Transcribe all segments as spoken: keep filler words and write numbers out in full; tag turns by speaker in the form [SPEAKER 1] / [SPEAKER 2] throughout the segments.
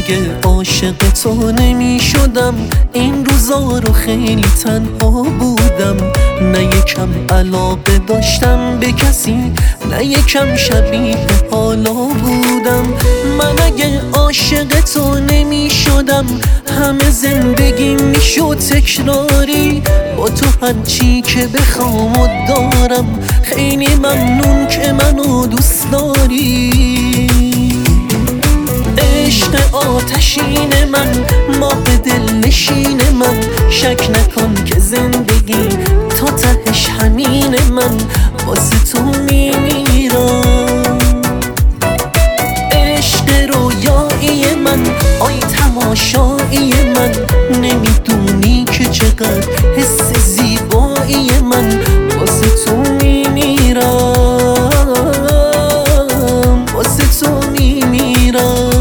[SPEAKER 1] اگه عاشق تو نمی شدم این روزا رو خیلی تنها بودم. نه یکم علاقه داشتم به کسی، نه یکم شبیه حالا بودم. من اگه عاشق تو نمی شدم همه زندگی میشد تکراری. با تو هرچی که بخوام و دارم، خیلی ممنون که منو دوست داری. عشق آتشین من، ماه دلنشین من، شک نکن که زندگی تا تهش همین من واسه تو میمیرم. عشق رویایی من، آی تماشایی من، نمیدونی که چقدر حس زیبایی من واسه تو میمیرم، واسه تو میمیرم.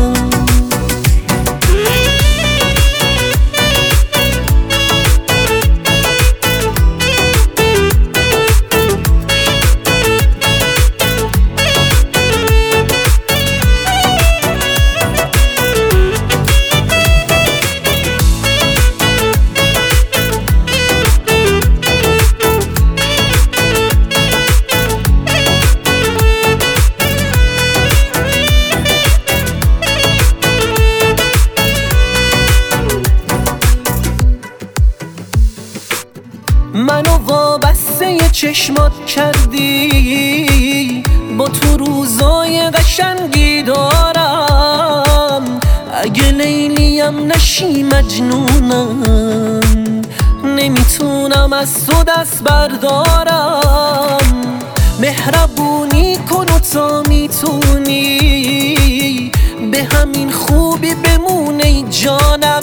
[SPEAKER 1] منو وابسته چشمات کردی، با تو روزای قشنگی دارم. اگه لیلیم نشی مجنونم، نمیتونم از تو دست بردارم. مهربونی کن و تا میتونی به همین خوبی بمونه ای جانم.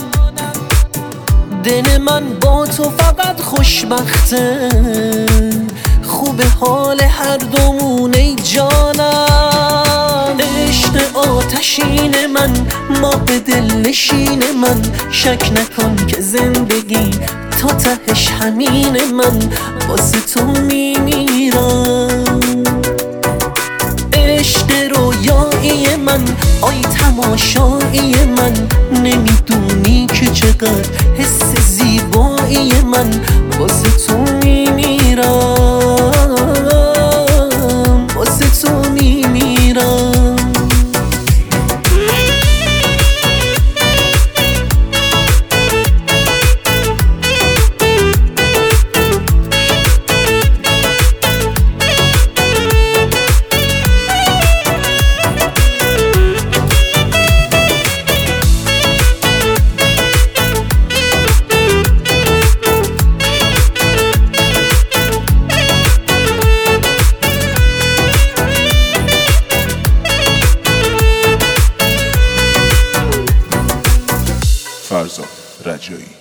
[SPEAKER 1] دل من با تو فقط خوشبخته، خوب حال هر دومون ای جانم. عشق آتشین من، ماه دلنشین من، شک نکن که زندگی تا تهش همین من واسه تو میمیرم. عشق رویایی من، آی تماشایی من، نمیدونی که چقدر حس زیبایی من واسه تو میمیرم، واسه تو میمیرم.
[SPEAKER 2] فرزاد رجایی.